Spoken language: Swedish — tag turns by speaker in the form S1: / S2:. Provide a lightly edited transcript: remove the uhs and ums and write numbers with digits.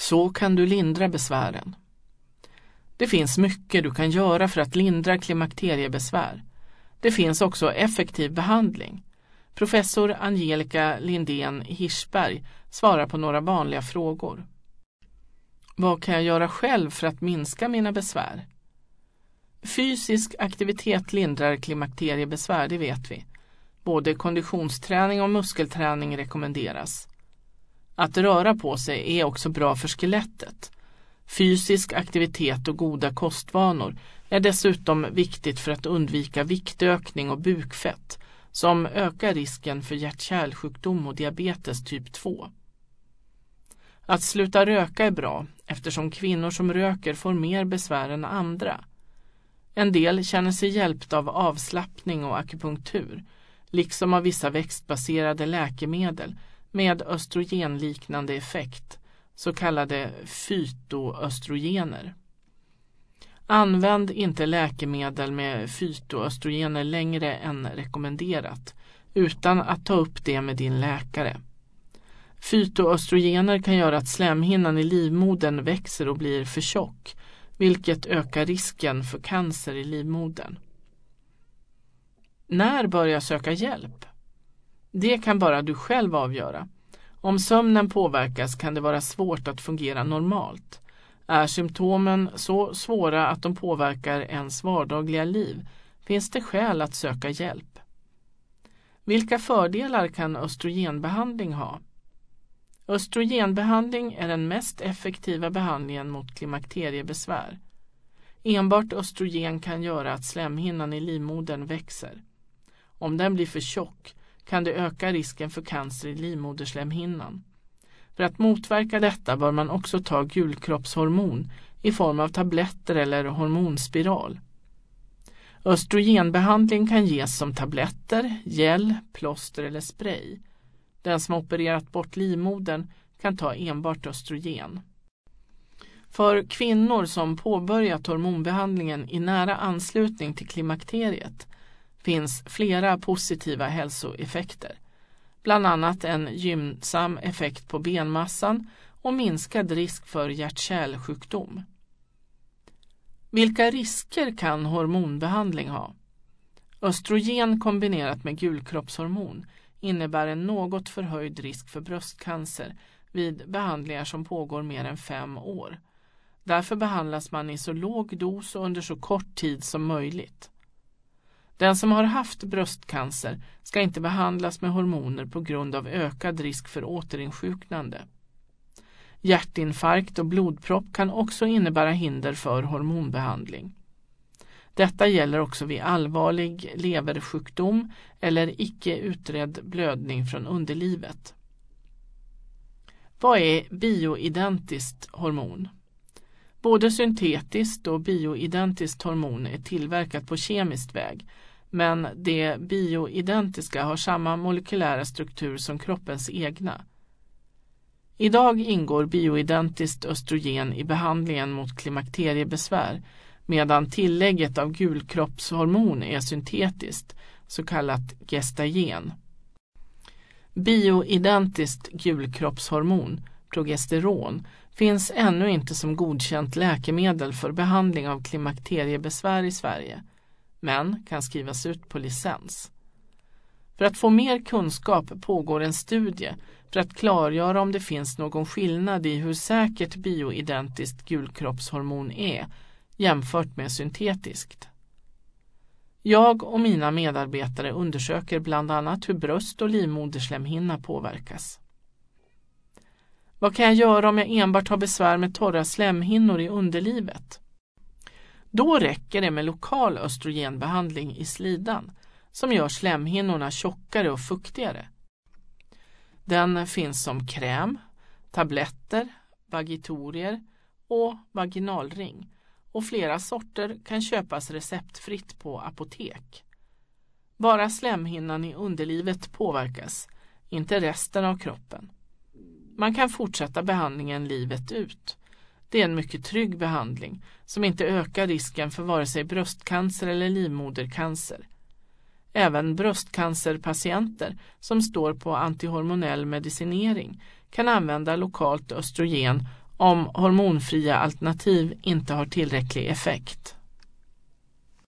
S1: Så kan du lindra besvären. Det finns mycket du kan göra för att lindra klimakteriebesvär. Det finns också effektiv behandling. Professor Angelica Lindén Hirschberg svarar på några vanliga frågor. Vad kan jag göra själv för att minska mina besvär? Fysisk aktivitet lindrar klimakteriebesvär, det vet vi. Både konditionsträning och muskelträning rekommenderas. Att röra på sig är också bra för skelettet. Fysisk aktivitet och goda kostvanor är dessutom viktigt för att undvika viktökning och bukfett som ökar risken för hjärt-kärlsjukdom och diabetes typ 2. Att sluta röka är bra eftersom kvinnor som röker får mer besvär än andra. En del känner sig hjälpt av avslappning och akupunktur, liksom av vissa växtbaserade läkemedel med östrogenliknande effekt, så kallade fytoöstrogener. Använd inte läkemedel med fytoöstrogener längre än rekommenderat, utan att ta upp det med din läkare. Fytoöstrogener kan göra att slemhinnan i livmodern växer och blir för tjock, vilket ökar risken för cancer i livmodern. När börja söka hjälp? Det kan bara du själv avgöra. Om sömnen påverkas kan det vara svårt att fungera normalt. Är symptomen så svåra att de påverkar ens vardagliga liv finns det skäl att söka hjälp. Vilka fördelar kan östrogenbehandling ha? Östrogenbehandling är den mest effektiva behandlingen mot klimakteriebesvär. Enbart östrogen kan göra att slemhinnan i livmodern växer. Om den blir för tjock kan det öka risken för cancer i livmoderslemhinnan. För att motverka detta bör man också ta gulkroppshormon i form av tabletter eller hormonspiral. Östrogenbehandling kan ges som tabletter, gel, plåster eller spray. Den som har opererat bort livmodern kan ta enbart östrogen. För kvinnor som påbörjat hormonbehandlingen i nära anslutning till klimakteriet finns flera positiva hälsoeffekter. Bland annat en gynnsam effekt på benmassan och minskad risk för hjärt-kärlsjukdom. Vilka risker kan hormonbehandling ha? Östrogen kombinerat med gulkroppshormon innebär en något förhöjd risk för bröstcancer vid behandlingar som pågår mer än 5 år. Därför behandlas man i så låg dos och under så kort tid som möjligt. Den som har haft bröstcancer ska inte behandlas med hormoner på grund av ökad risk för återinsjuknande. Hjärtinfarkt och blodpropp kan också innebära hinder för hormonbehandling. Detta gäller också vid allvarlig leversjukdom eller icke utredd blödning från underlivet. Vad är bioidentiskt hormon? Både syntetiskt och bioidentiskt hormon är tillverkat på kemisk väg, men det bioidentiska har samma molekylära struktur som kroppens egna. Idag ingår bioidentiskt östrogen i behandlingen mot klimakteriebesvär, medan tillägget av gulkroppshormon är syntetiskt, så kallat gestagen. Bioidentiskt gulkroppshormon, progesteron, finns ännu inte som godkänt läkemedel för behandling av klimakteriebesvär i Sverige, men kan skrivas ut på licens. För att få mer kunskap pågår en studie för att klargöra om det finns någon skillnad i hur säkert bioidentiskt gulkroppshormon är jämfört med syntetiskt. Jag och mina medarbetare undersöker bland annat hur bröst- och livmoderslemhinna påverkas. Vad kan jag göra om jag enbart har besvär med torra slemhinnor i underlivet? Då räcker det med lokal östrogenbehandling i slidan som gör slemhinnorna tjockare och fuktigare. Den finns som kräm, tabletter, vagitorier och vaginalring, och flera sorter kan köpas receptfritt på apotek. Bara slemhinnan i underlivet påverkas, inte resten av kroppen. Man kan fortsätta behandlingen livet ut. Det är en mycket trygg behandling som inte ökar risken för vare sig bröstcancer eller livmodercancer. Även bröstcancerpatienter som står på antihormonell medicinering kan använda lokalt östrogen om hormonfria alternativ inte har tillräcklig effekt.